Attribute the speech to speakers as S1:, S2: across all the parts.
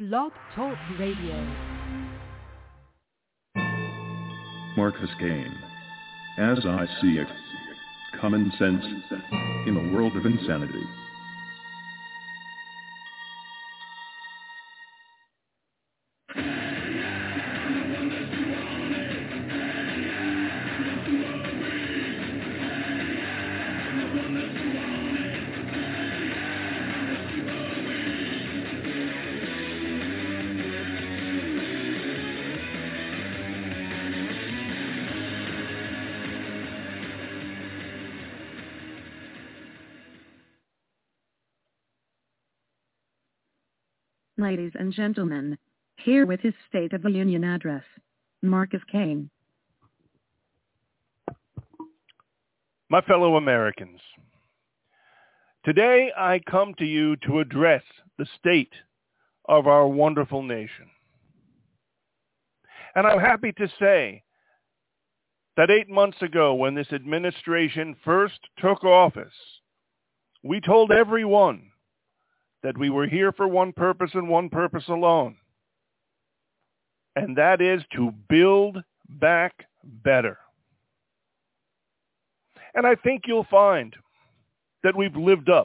S1: Blog Talk Radio.
S2: Marcus Kane. As I see it, common sense in a world of insanity.
S3: Ladies and gentlemen, here with his State of the Union address, Marcus Kane.
S4: My fellow Americans, today I come to you to address the state of our wonderful nation. And I'm happy to say that 8 months ago, when this administration first took office, we told everyone that we were here for one purpose and one purpose alone, and that is to build back better. And I think you'll find that we've lived up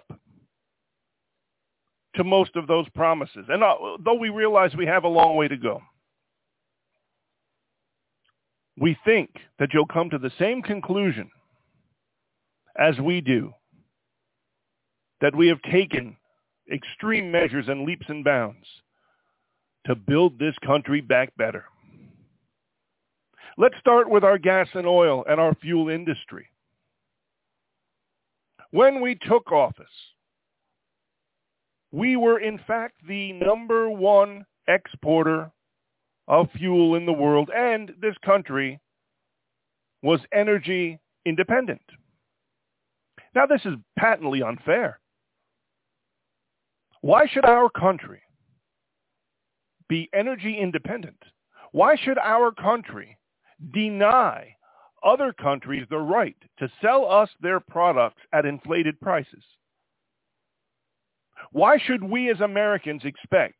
S4: to most of those promises. And though we realize we have a long way to go, we think that you'll come to the same conclusion as we do, that we have taken extreme measures and leaps and bounds to build this country back better. Let's start with our gas and oil and our fuel industry. When we took office, we were in fact the number one exporter of fuel in the world, and this country was energy independent. Now, this is patently unfair. Why should our country be energy independent? Why should our country deny other countries the right to sell us their products at inflated prices? Why should we as Americans expect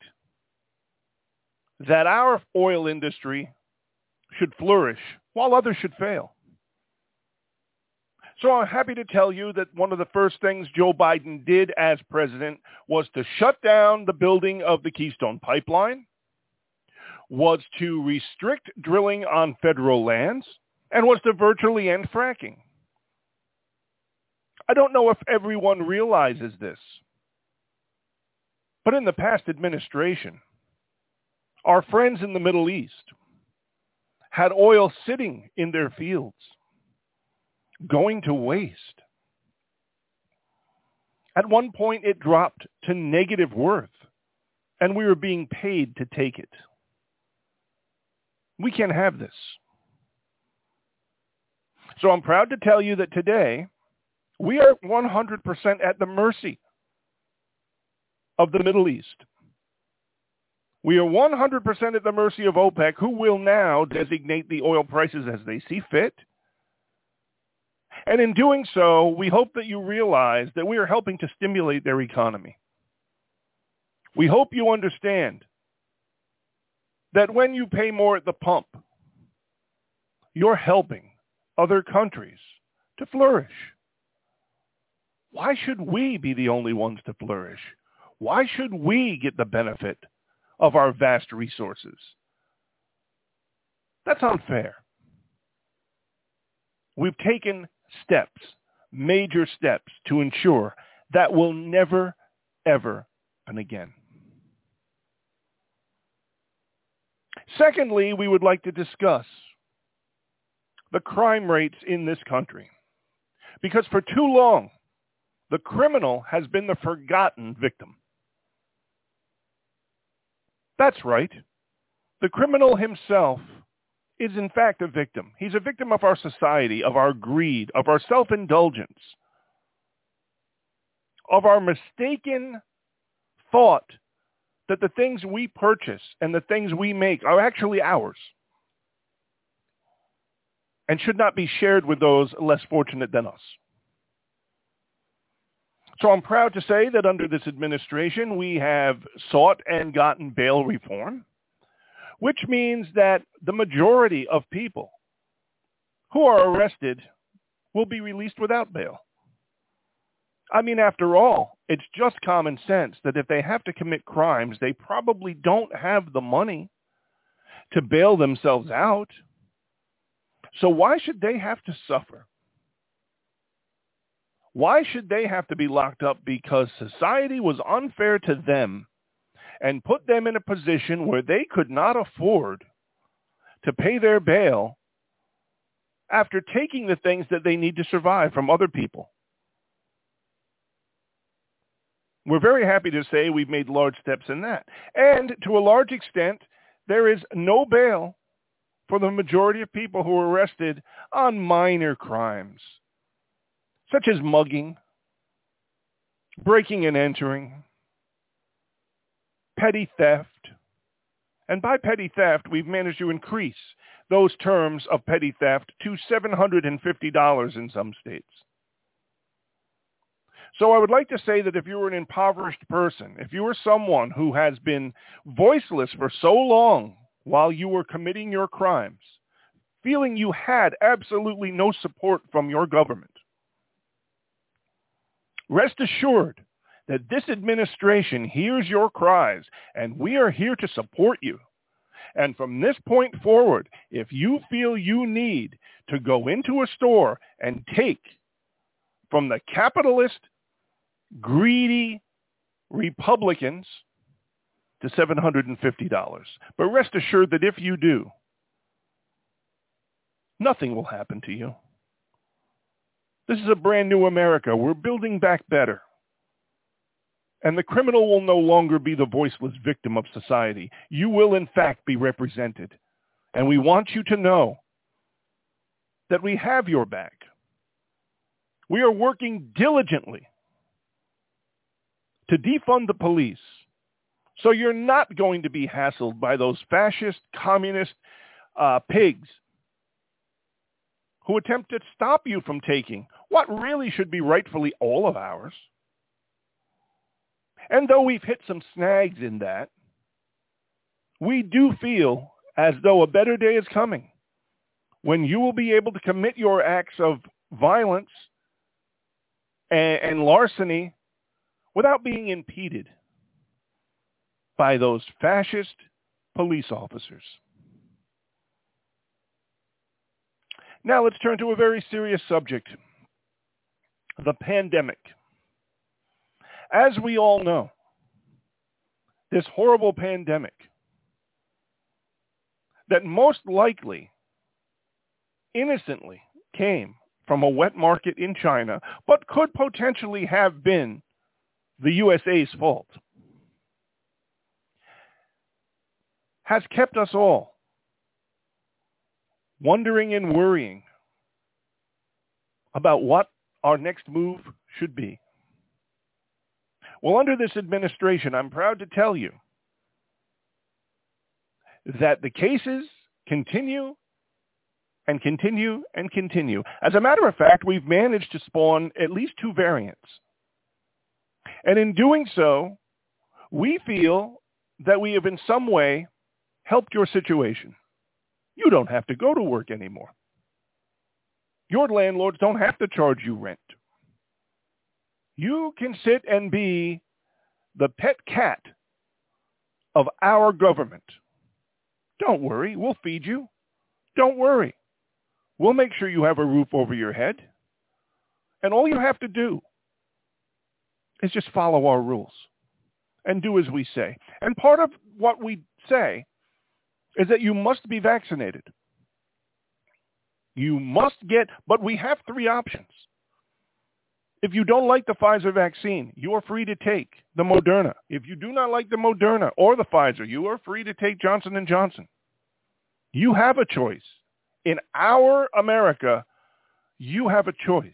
S4: that our oil industry should flourish while others should fail? So I'm happy to tell you that one of the first things Joe Biden did as president was to shut down the building of the Keystone Pipeline, was to restrict drilling on federal lands, and was to virtually end fracking. I don't know if everyone realizes this, but in the past administration, our friends in the Middle East had oil sitting in their fields, going to waste. At one point, it dropped to negative worth, and we were being paid to take it. We can't have this. So I'm proud to tell you that today, we are 100% at the mercy of the Middle East. We are 100% at the mercy of OPEC, who will now designate the oil prices as they see fit. And in doing so, we hope that you realize that we are helping to stimulate their economy. We hope you understand that when you pay more at the pump, you're helping other countries to flourish. Why should we be the only ones to flourish? Why should we get the benefit of our vast resources? That's unfair. We've taken steps, major steps, to ensure that will never, ever happen again. Secondly, we would like to discuss the crime rates in this country, because for too long, the criminal has been the forgotten victim. That's right. The criminal himself is in fact a victim. He's a victim of our society, of our greed, of our self-indulgence, of our mistaken thought that the things we purchase and the things we make are actually ours and should not be shared with those less fortunate than us. So I'm proud to say that under this administration, we have sought and gotten bail reform, which means that the majority of people who are arrested will be released without bail. I mean, after all, it's just common sense that if they have to commit crimes, they probably don't have the money to bail themselves out. So why should they have to suffer? Why should they have to be locked up because society was unfair to them and put them in a position where they could not afford to pay their bail after taking the things that they need to survive from other people? We're very happy to say we've made large steps in that. And to a large extent, there is no bail for the majority of people who are arrested on minor crimes, such as mugging, breaking and entering, petty theft. And by petty theft, we've managed to increase those terms of petty theft to $750 in some states. So I would like to say that if you were an impoverished person, if you were someone who has been voiceless for so long while you were committing your crimes, feeling you had absolutely no support from your government, rest assured that this administration hears your cries, and we are here to support you. And from this point forward, if you feel you need to go into a store and take from the capitalist, greedy Republicans to $750. But rest assured that if you do, nothing will happen to you. This is a brand new America. We're building back better. And the criminal will no longer be the voiceless victim of society. You will, in fact, be represented. And we want you to know that we have your back. We are working diligently to defund the police, so you're not going to be hassled by those fascist, communist pigs who attempt to stop you from taking what really should be rightfully all of ours. And though we've hit some snags in that, we do feel as though a better day is coming when you will be able to commit your acts of violence and larceny without being impeded by those fascist police officers. Now let's turn to a very serious subject, the pandemic. As we all know, this horrible pandemic that most likely innocently came from a wet market in China, but could potentially have been the USA's fault, has kept us all wondering and worrying about what our next move should be. Well, under this administration, I'm proud to tell you that the cases continue and continue and continue. As a matter of fact, we've managed to spawn at least 2 variants. And in doing so, we feel that we have in some way helped your situation. You don't have to go to work anymore. Your landlords don't have to charge you rent. You can sit and be the pet cat of our government. Don't worry, we'll feed you. Don't worry. We'll make sure you have a roof over your head. And all you have to do is just follow our rules and do as we say. And part of what we say is that you must be vaccinated. You must get, but we have 3 options. If you don't like the Pfizer vaccine, you are free to take the Moderna. If you do not like the Moderna or the Pfizer, you are free to take Johnson & Johnson. You have a choice. In our America, you have a choice.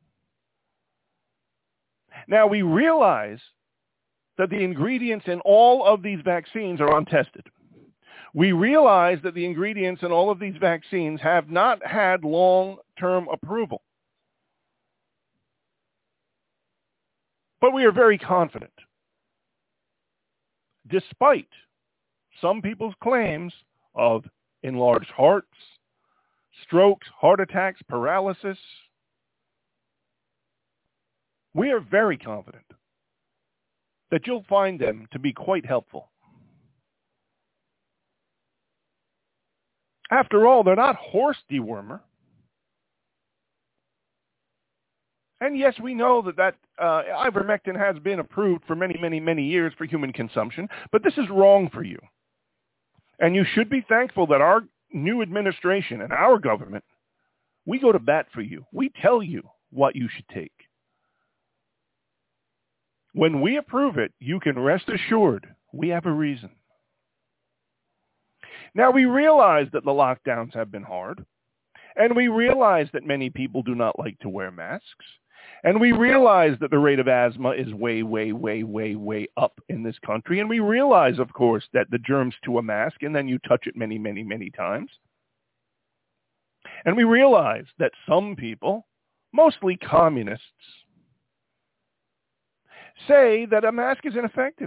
S4: Now, we realize that the ingredients in all of these vaccines are untested. We realize that the ingredients in all of these vaccines have not had long-term approval. But we are very confident, despite some people's claims of enlarged hearts, strokes, heart attacks, paralysis, we are very confident that you'll find them to be quite helpful. After all, they're not horse dewormer. And yes, we know that ivermectin has been approved for many, many, many years for human consumption, but this is wrong for you. And you should be thankful that our new administration and our government, we go to bat for you. We tell you what you should take. When we approve it, you can rest assured we have a reason. Now, we realize that the lockdowns have been hard, and we realize that many people do not like to wear masks. And we realize that the rate of asthma is way, way, way, way, way up in this country. And we realize, of course, that the germs to a mask, and then you touch it many, many, many times. And we realize that some people, mostly communists, say that a mask is ineffective.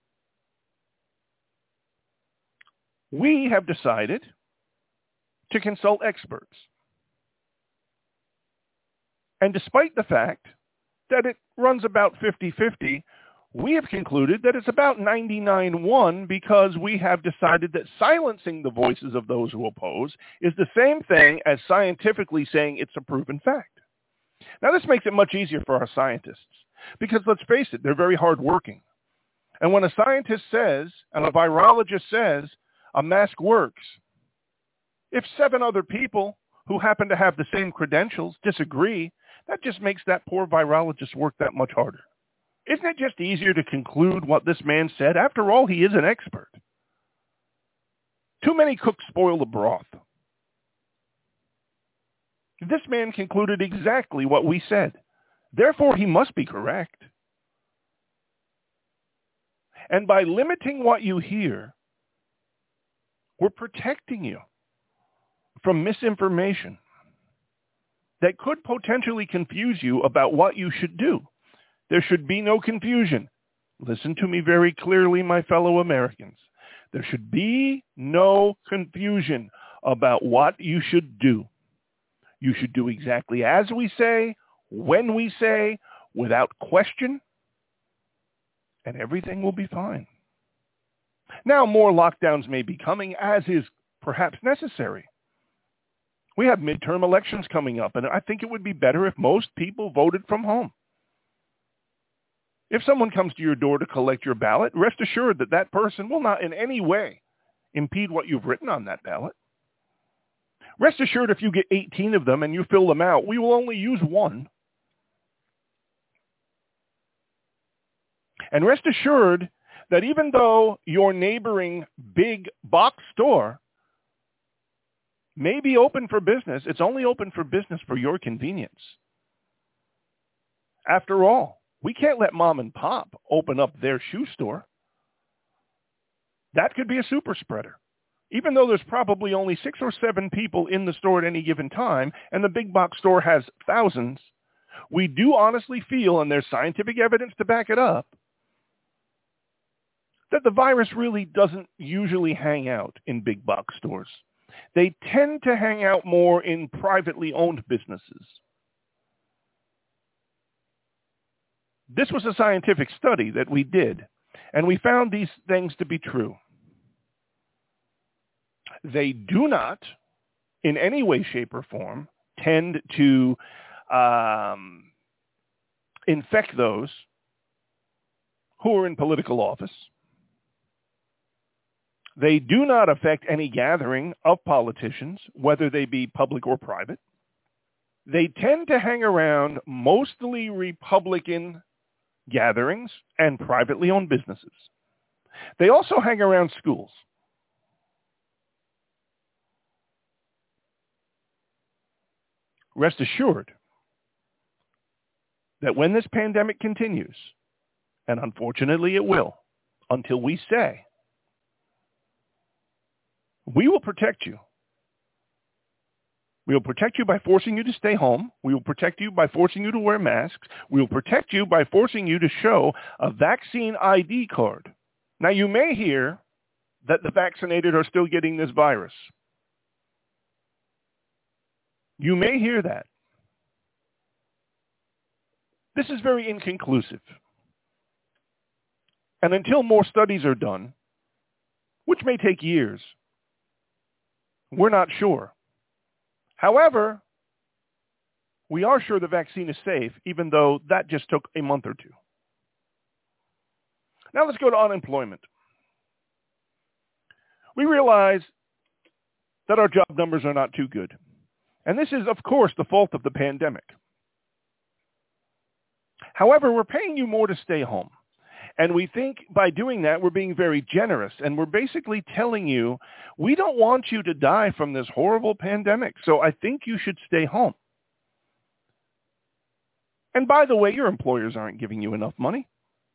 S4: We have decided to consult experts. And despite the fact that it runs about 50-50, we have concluded that it's about 99-1 because we have decided that silencing the voices of those who oppose is the same thing as scientifically saying it's a proven fact. Now, this makes it much easier for our scientists because, let's face it, they're very hardworking. And when a scientist says, and a virologist says, a mask works, if 7 other people who happen to have the same credentials disagree, that just makes that poor virologist work that much harder. Isn't it just easier to conclude what this man said? After all, he is an expert. Too many cooks spoil the broth. This man concluded exactly what we said. Therefore, he must be correct. And by limiting what you hear, we're protecting you from misinformation that could potentially confuse you about what you should do. There should be no confusion. Listen to me very clearly, my fellow Americans. There should be no confusion about what you should do. You should do exactly as we say, when we say, without question, and everything will be fine. Now, more lockdowns may be coming, as is perhaps necessary. We have midterm elections coming up, and I think it would be better if most people voted from home. If someone comes to your door to collect your ballot, rest assured that that person will not in any way impede what you've written on that ballot. Rest assured if you get 18 of them and you fill them out, we will only use one. And rest assured that even though your neighboring big box store may be open for business, it's only open for business for your convenience. After all, we can't let mom and pop open up their shoe store. That could be a super spreader. Even though there's probably only 6 or 7 people in the store at any given time, and the big box store has thousands, we do honestly feel, and there's scientific evidence to back it up, that the virus really doesn't usually hang out in big box stores. They tend to hang out more in privately owned businesses. This was a scientific study that we did, and we found these things to be true. They do not, in any way, shape, or form, tend to infect those who are in political office. They do not affect any gathering of politicians, whether they be public or private. They tend to hang around mostly Republican gatherings and privately owned businesses. They also hang around schools. Rest assured that when this pandemic continues, and unfortunately it will, until we say, we will protect you. We will protect you by forcing you to stay home. We will protect you by forcing you to wear masks. We will protect you by forcing you to show a vaccine ID card. Now, you may hear that the vaccinated are still getting this virus. You may hear that. This is very inconclusive. And until more studies are done, which may take years, we're not sure. However, we are sure the vaccine is safe, even though that just took a month or two. Now let's go to unemployment. We realize that our job numbers are not too good. And this is, of course, the fault of the pandemic. However, we're paying you more to stay home. And we think by doing that, we're being very generous. And we're basically telling you, we don't want you to die from this horrible pandemic. So I think you should stay home. And by the way, your employers aren't giving you enough money.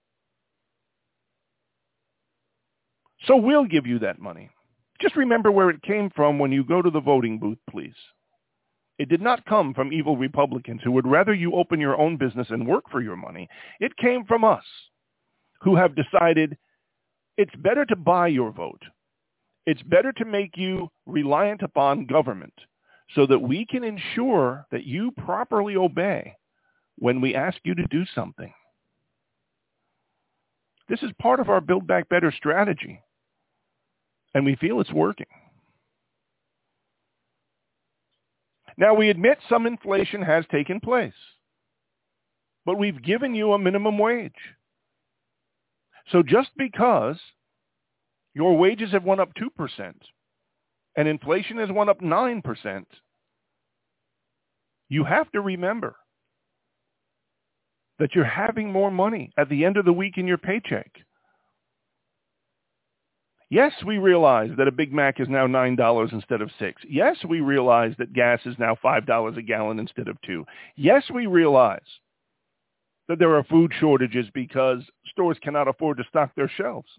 S4: So we'll give you that money. Just remember where it came from when you go to the voting booth, please. It did not come from evil Republicans who would rather you open your own business and work for your money. It came from us, who have decided it's better to buy your vote. It's better to make you reliant upon government so that we can ensure that you properly obey when we ask you to do something. This is part of our Build Back Better strategy, and we feel it's working. Now, we admit some inflation has taken place, but we've given you a minimum wage. So just because your wages have went up 2% and inflation has went up 9%, you have to remember that you're having more money at the end of the week in your paycheck. Yes, we realize that a Big Mac is now $9 instead of $6. Yes, we realize that gas is now $5 a gallon instead of $2. Yes, we realize that there are food shortages because stores cannot afford to stock their shelves.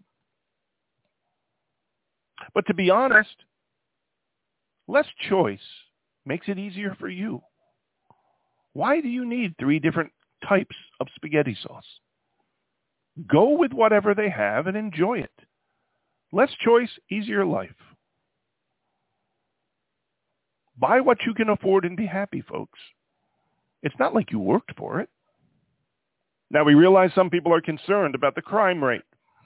S4: But to be honest, less choice makes it easier for you. Why do you need 3 different types of spaghetti sauce? Go with whatever they have and enjoy it. Less choice, easier life. Buy what you can afford and be happy, folks. It's not like you worked for it. Now, we realize some people are concerned about the crime rate,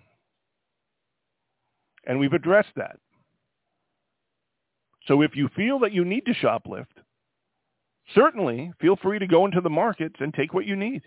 S4: and we've addressed that. So if you feel that you need to shoplift, certainly feel free to go into the markets and take what you need.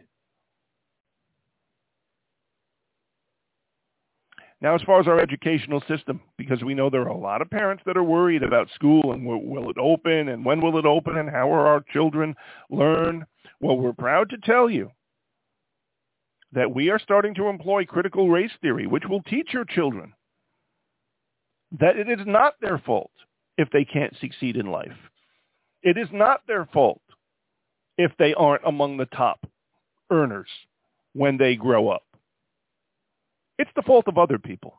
S4: Now, as far as our educational system, because we know there are a lot of parents that are worried about school and will it open and when will it open and how will our children learn? Well, we're proud to tell you that we are starting to employ critical race theory, which will teach your children that it is not their fault if they can't succeed in life. It is not their fault if they aren't among the top earners when they grow up. It's the fault of other people.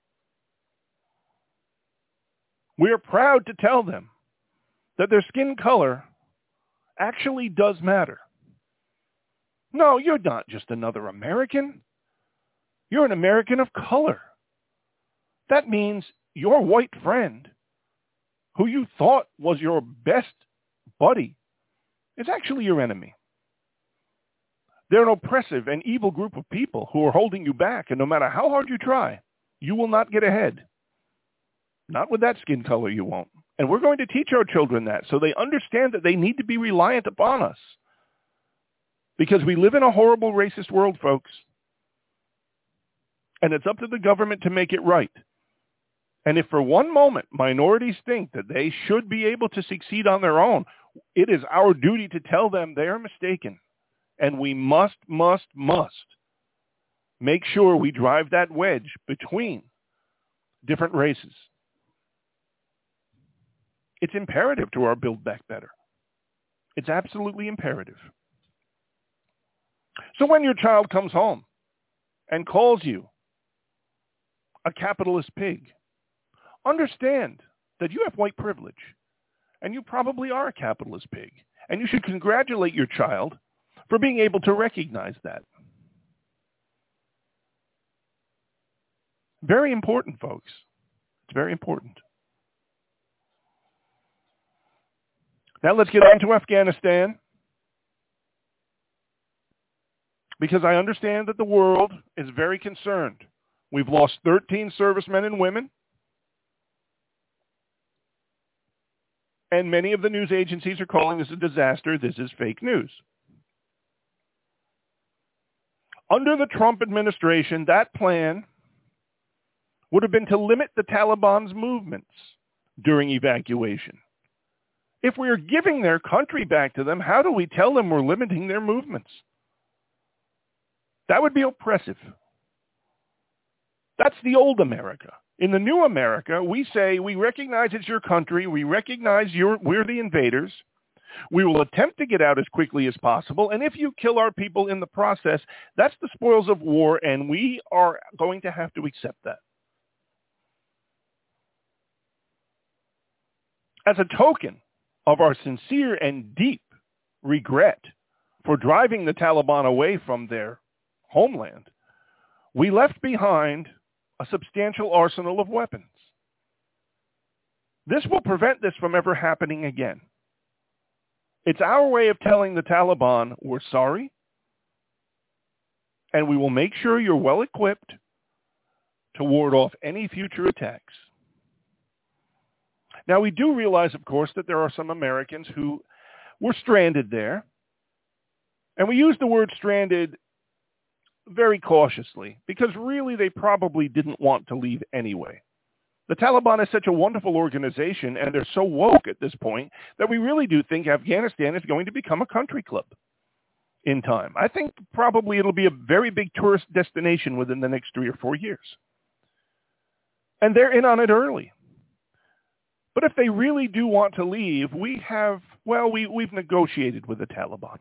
S4: We are proud to tell them that their skin color actually does matter. No, you're not just another American. You're an American of color. That means your white friend, who you thought was your best buddy, is actually your enemy. They're an oppressive and evil group of people who are holding you back, and no matter how hard you try, you will not get ahead. Not with that skin color, you won't. And we're going to teach our children that so they understand that they need to be reliant upon us. Because we live in a horrible racist world, folks. And it's up to the government to make it right. And if for one moment minorities think that they should be able to succeed on their own, it is our duty to tell them they are mistaken. And we must make sure we drive that wedge between different races. It's imperative to our Build Back Better. It's absolutely imperative. So when your child comes home and calls you a capitalist pig, understand that you have white privilege And you probably are a capitalist pig. And you should congratulate your child for being able to recognize that. Very important, folks. It's very important. Now let's get on to Afghanistan, because I understand that the world is very concerned. We've lost 13 servicemen and women, and many of the news agencies are calling this a disaster. This is fake news. Under the Trump administration, that plan would have been to limit the Taliban's movements during evacuation. If we are giving their country back to them, how do we tell them we're limiting their movements? That would be oppressive. That's the old America. In the new America, we say we recognize it's your country. We recognize we're the invaders. We will attempt to get out as quickly as possible. And if you kill our people in the process, that's the spoils of war, and we are going to have to accept that. As a token of our sincere and deep regret for driving the Taliban away from their homeland, we left behind a substantial arsenal of weapons. This will prevent this from ever happening again. It's our way of telling the Taliban we're sorry, and we will make sure you're well equipped to ward off any future attacks. Now, we do realize, of course, that there are some Americans who were stranded there. And we use the word stranded very cautiously, because really they probably didn't want to leave anyway. The Taliban is such a wonderful organization, and they're so woke at this point, that we really do think Afghanistan is going to become a country club in time. I think probably it'll be a very big tourist destination within the next 3 or 4 years. And they're in on it early. But if they really do want to leave, we've negotiated with the Taliban.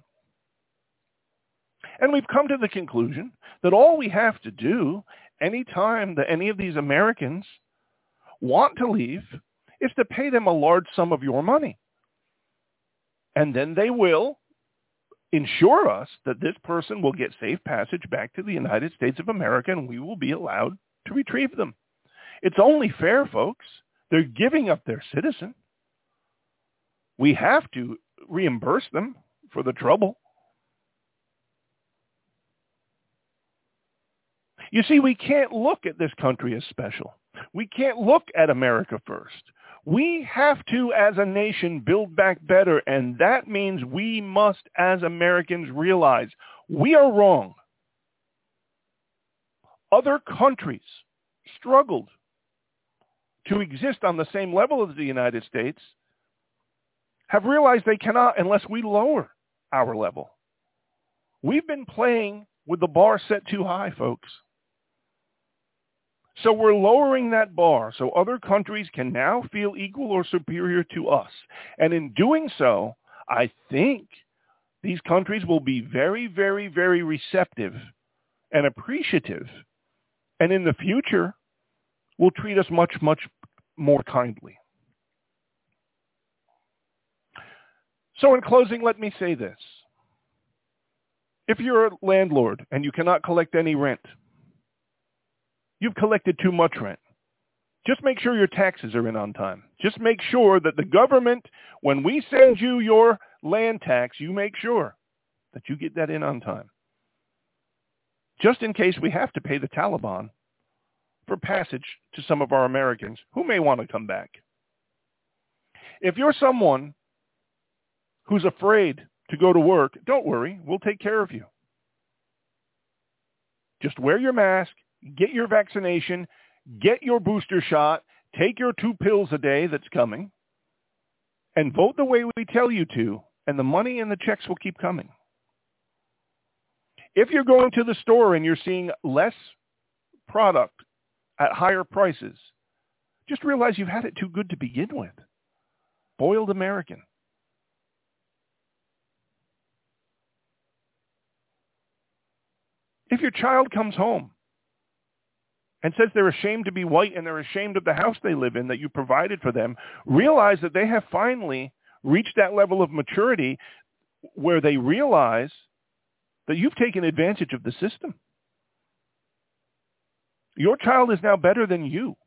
S4: And we've come to the conclusion that all we have to do anytime that any of these Americans want to leave is to pay them a large sum of your money. And then they will ensure us that this person will get safe passage back to the United States of America, and we will be allowed to retrieve them. It's only fair, folks. They're giving up their citizen. We have to reimburse them for the trouble. You see, we can't look at this country as special. We can't look at America first. We have to, as a nation, build back better, and that means we must, as Americans, realize we are wrong. Other countries struggled to exist on the same level as the United States, have realized they cannot unless we lower our level. We've been playing with the bar set too high, folks. So we're lowering that bar so other countries can now feel equal or superior to us. And in doing so, I think these countries will be very, very, very receptive and appreciative. And in the future, will treat us much, much more kindly. So in closing, let me say this. If you're a landlord and you cannot collect any rent, you've collected too much rent. Just make sure your taxes are in on time. Just make sure that the government, when we send you your land tax, you make sure that you get that in on time. Just in case we have to pay the Taliban for passage to some of our Americans who may want to come back. If you're someone who's afraid to go to work, don't worry, we'll take care of you. Just wear your mask, get your vaccination, get your booster shot, take your 2 pills a day that's coming, and vote the way we tell you to, and the money and the checks will keep coming. If you're going to the store and you're seeing less product at higher prices, just realize you've had it too good to begin with. Boiled American. If your child comes home and says they're ashamed to be white and they're ashamed of the house they live in that you provided for them, realize that they have finally reached that level of maturity where they realize that you've taken advantage of the system. Your child is now better than you.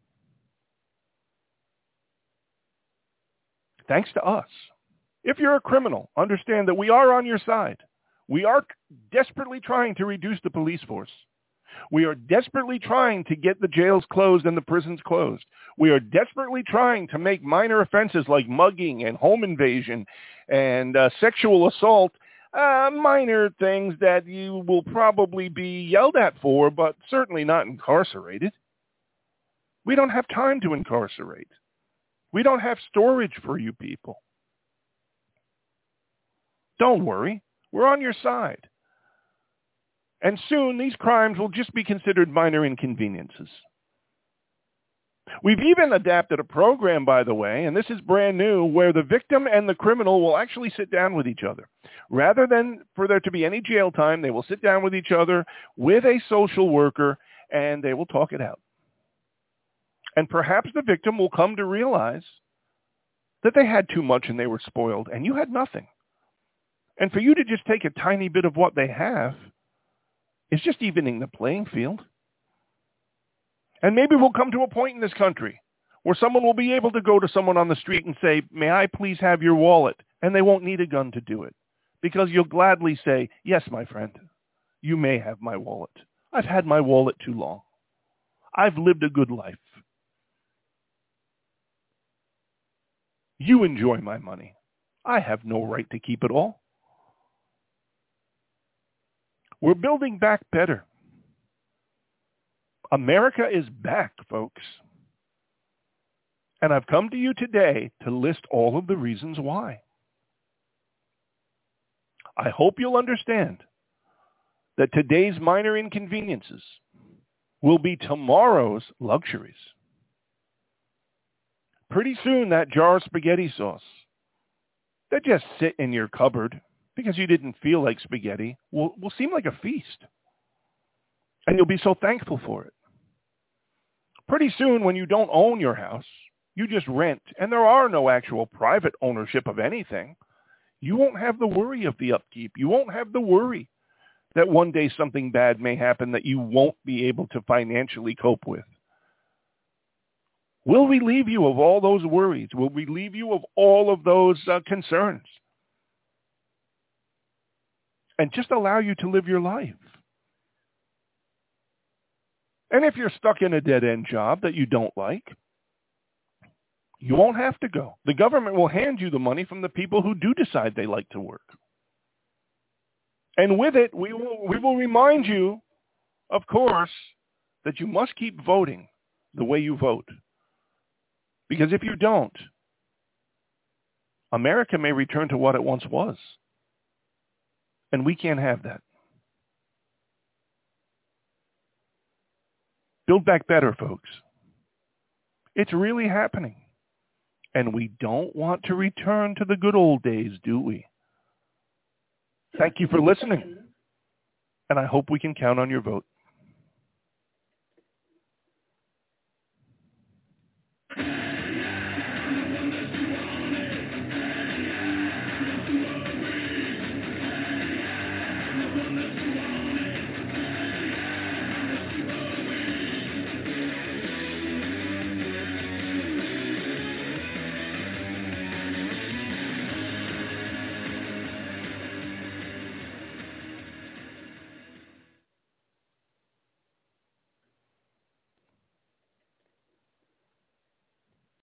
S4: Thanks to us. If you're a criminal, understand that we are on your side. We are desperately trying to reduce the police force. We are desperately trying to get the jails closed and the prisons closed. We are desperately trying to make minor offenses like mugging and home invasion and sexual assault minor things that you will probably be yelled at for, but certainly not incarcerated. We don't have time to incarcerate. We don't have storage for you people. Don't worry. We're on your side. And soon these crimes will just be considered minor inconveniences. We've even adapted a program, by the way, and this is brand new, where the victim and the criminal will actually sit down with each other. Rather than for there to be any jail time, they will sit down with each other with a social worker, and they will talk it out. And perhaps the victim will come to realize that they had too much and they were spoiled, and you had nothing. And for you to just take a tiny bit of what they have is just evening the playing field. And maybe we'll come to a point in this country where someone will be able to go to someone on the street and say, "May I please have your wallet?" And they won't need a gun to do it, because you'll gladly say, "Yes, my friend, you may have my wallet. I've had my wallet too long. I've lived a good life. You enjoy my money. I have no right to keep it all." We're building back better. America is back, folks. And I've come to you today to list all of the reasons why. I hope you'll understand that today's minor inconveniences will be tomorrow's luxuries. Pretty soon, that jar of spaghetti sauce that just sit in your cupboard because you didn't feel like spaghetti will seem like a feast. And you'll be so thankful for it. Pretty soon, when you don't own your house, you just rent, and there are no actual private ownership of anything, you won't have the worry of the upkeep. You won't have the worry that one day something bad may happen that you won't be able to financially cope with. Will relieve you of all those worries? Will relieve you of all of those concerns? And just allow you to live your life. And if you're stuck in a dead-end job that you don't like, you won't have to go. The government will hand you the money from the people who do decide they like to work. And with it, we will remind you, of course, that you must keep voting the way you vote. Because if you don't, America may return to what it once was. And we can't have that. Build back better, folks. It's really happening. And we don't want to return to the good old days, do we? Thank you for listening. And I hope we can count on your vote.